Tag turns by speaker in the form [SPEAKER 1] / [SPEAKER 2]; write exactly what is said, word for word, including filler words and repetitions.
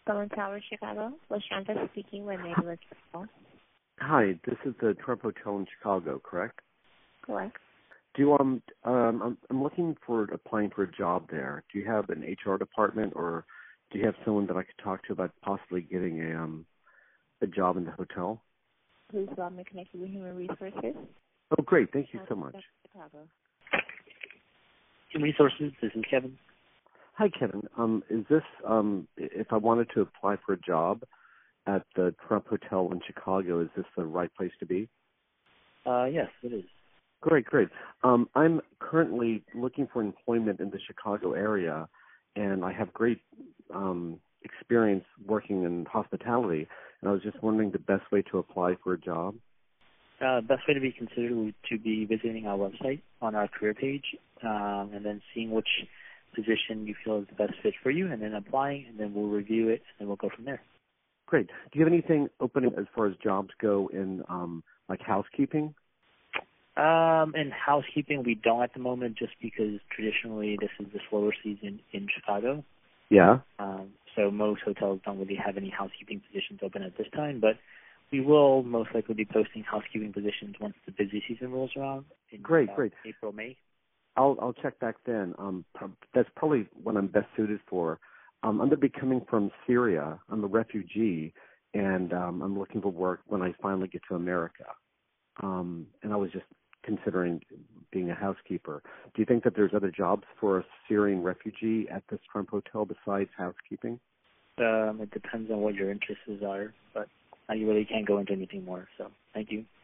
[SPEAKER 1] Stone Tower, Chicago. LaShanta speaking with Neighborhood Hotel.
[SPEAKER 2] Hi, this is the Trump Hotel in Chicago, correct?
[SPEAKER 1] Correct.
[SPEAKER 2] Do you, um, um, I'm, I'm looking for applying for a job there. Do you have an H R department, or do you have someone that I could talk to about possibly getting a um a job in the hotel?
[SPEAKER 1] Please allow me to connect you with Human Resources.
[SPEAKER 2] Oh, great. Thank you so much.
[SPEAKER 1] Chicago.
[SPEAKER 3] Human Resources, this is Kevin.
[SPEAKER 2] Hi, Kevin. Um, is this um, if I wanted to apply for a job at the Trump Hotel in Chicago, is this the right place to be?
[SPEAKER 3] Uh, yes, it is.
[SPEAKER 2] Great, great. Um, I'm currently looking for employment in the Chicago area, and I have great um, experience working in hospitality, and I was just wondering the best way to apply for a job.
[SPEAKER 3] Uh, best way to be considered would to be visiting our website on our career page, um, and then seeing which position you feel is the best fit for you, and then applying, and then we'll review it, and then we'll go from there.
[SPEAKER 2] Great. Do you have anything opening as far as jobs go in um, like housekeeping?
[SPEAKER 3] Um, in housekeeping, we don't at the moment, just because traditionally this is the slower season in Chicago.
[SPEAKER 2] Yeah.
[SPEAKER 3] Um, so most hotels don't really have any housekeeping positions open at this time, but we will most likely be posting housekeeping positions once the busy season rolls around in
[SPEAKER 2] Great,
[SPEAKER 3] uh,
[SPEAKER 2] great.
[SPEAKER 3] April, May.
[SPEAKER 2] I'll I'll check back then. Um, prob- that's probably what I'm best suited for. Um, I'm going to be coming from Syria. I'm a refugee, and um, I'm looking for work when I finally get to America. Um, and I was just considering being a housekeeper. Do you think that there's other jobs for a Syrian refugee at this Trump Hotel besides housekeeping?
[SPEAKER 3] Um, it depends on what your interests are, but I really can't go into anything more. So thank you.